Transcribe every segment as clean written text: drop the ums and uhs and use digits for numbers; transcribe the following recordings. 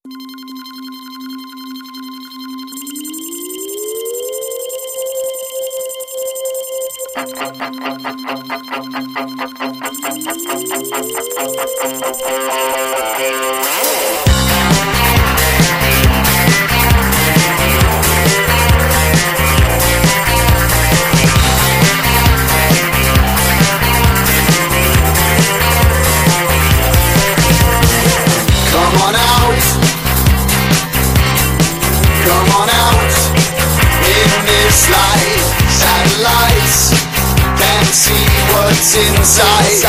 Inside,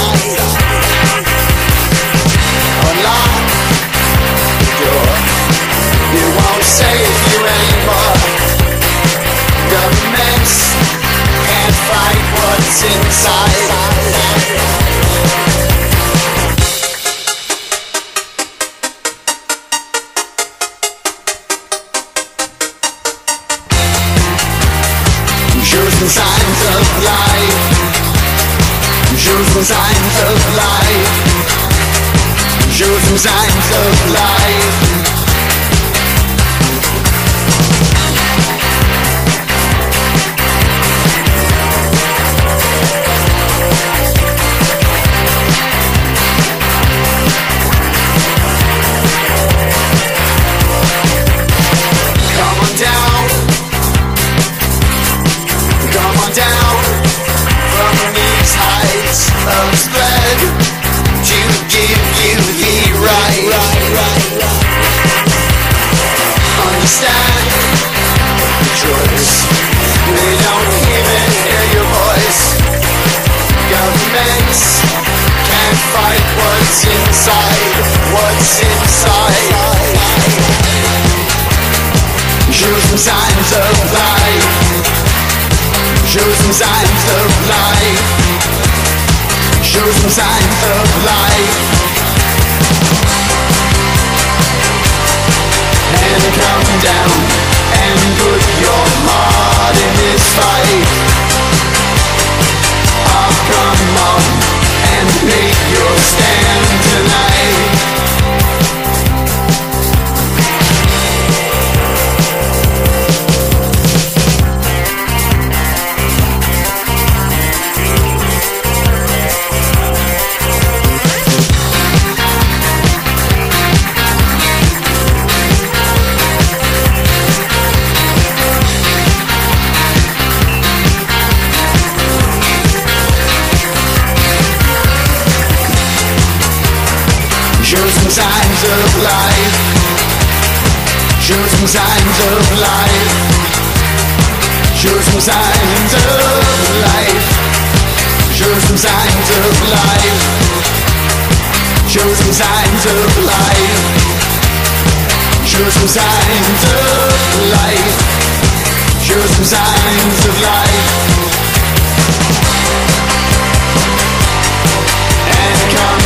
unlock the door. It won't save you anymore. Governments can't fight what's inside. Show some signs of life. Show some signs of life. Show some signs of life. Come on down. Come on down from these heights of spread to give you the right. Understand the choice. They don't even hear your voice. Governments can't fight what's inside. What's inside. Show some signs of life. Show some signs of life. Show some signs of life. And come down and put your heart in this fight. Oh, come on and make your stand tonight. Show some signs of life. Show some signs of life. Show some signs of life. Show some signs of life. Show some signs of life. Show some signs of life. Show some signs of life. And come